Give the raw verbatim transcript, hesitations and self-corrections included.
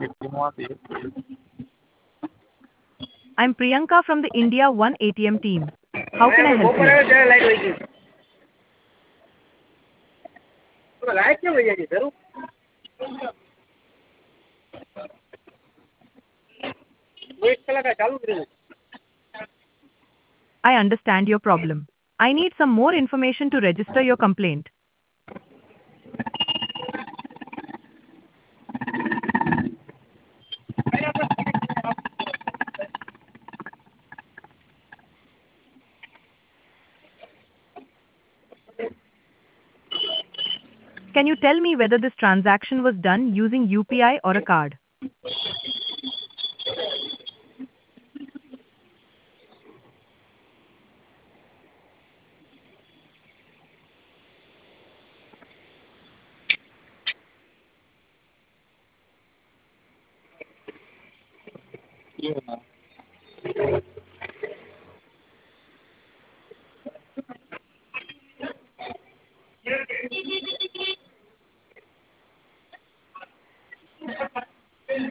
I'm Priyanka from the India One A T M team. How can I help બપોરે you? ત્યારે light વહી ગઈ. Light કેમ વહી જાય છે જરૂર એક કલાક આ ચાલુ જ રહ્યું. I understand your problem. I need some more information to register your complaint. Can you tell me whether this transaction was done using U P I or a card? Yeah.